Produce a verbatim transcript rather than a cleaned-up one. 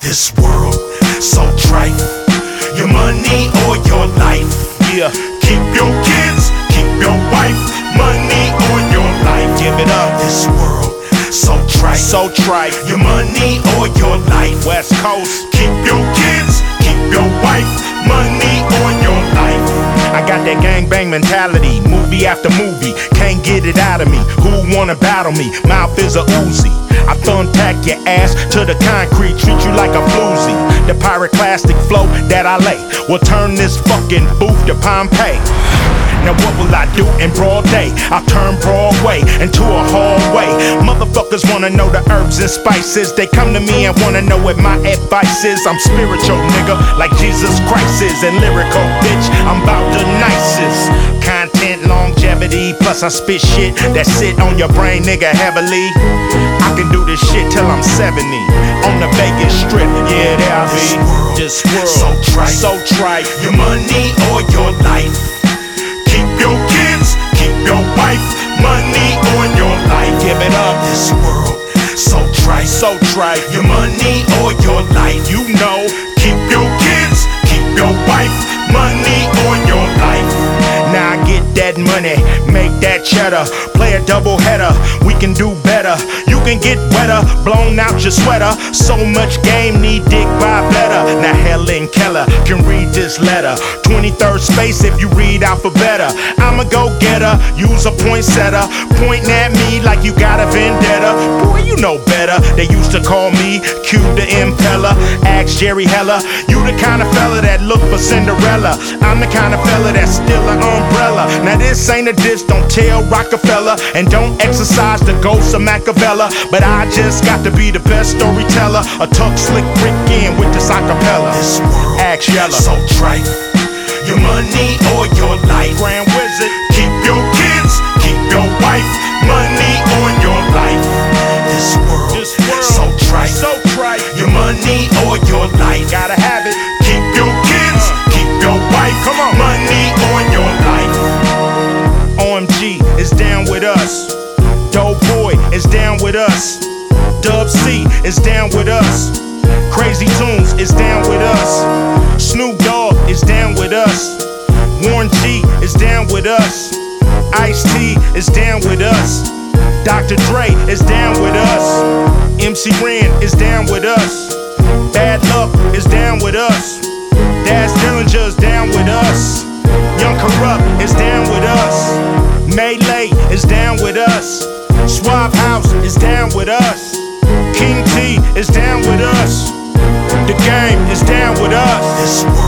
This world, so trite. Your money or your life. Yeah. Keep your kids, keep your wife. Money or your life. Give it up. This world, so trite. So trite. Your money or your life. West Coast. Keep your kids, keep your wife. Money or your life. I got that gangbang mentality, movie after movie, can't get it out of me. Who wanna battle me? Mouth is a Uzi. I thumbtack your ass to the concrete, treat you like a floozy. The pyroclastic flow that I lay will turn this fucking booth to Pompeii. Now what will I do in broad day? I'll turn Broadway into a hallway. Motherfuckers wanna know the herbs and spices. They come to me and wanna know what my advice is. I'm spiritual, nigga, like Jesus Christ is. And lyrical, bitch, I'm about the nicest. Content, longevity, plus I spit shit that sit on your brain, nigga, heavily. I can do this shit till I'm seventy. On the Vegas Strip, yeah, there I be. This world, This world, so trite. so trite. Your money or your life. Keep your kids, keep your wife. Money or your life. Give it up. This world, so trite. So trite. Your money or your life. You know. Keep your kids, keep your wife. Money or your life. Now I get that money, make that cheddar. Play a double header, we can do better. You can get wetter, blown out your sweater. So much game, need dick by better. Now Helen Keller can read this letter. twenty-third space if you read alphabeta. I'm a go-getter, use a poinsettia. Pointing at me like you got a vendetta. Boy, you know better. They used to call me Q the Impeller. Ask Jerry Heller, you the kind of fella that look for Cinderella. I'm the kind of fella that's still an umbrella. Now this ain't a diss, don't tell Rockefeller. And don't exercise the ghost of Machiavelli. But I just got to be the best storyteller. A tuck slick Rick in with this acapella. This world, Ask Yella. so trite. Your money or your life. Grand Wizard. Keep your kids, keep your wife. Money or your life. This world, This world, so trite. So trite. Your money or your life. Gotta have it. Keep your kids, keep your wife. Come on. Money or your life. O M G is down with us. Dope Boy is down with us. Dub C is down with us. Crazy Tunes is down with us. Snoop Dogg is down with us. Warren G is down with us. Ice-T is down with us. Doctor Dre is down with us. M C Ren is down with us. Bad Luck is down with us. Daz Dillinger is down with us. Young Corrupt is down with us. Melee is down with us. Swab House is down with us. King T is down with us. The Game is down with us. This world,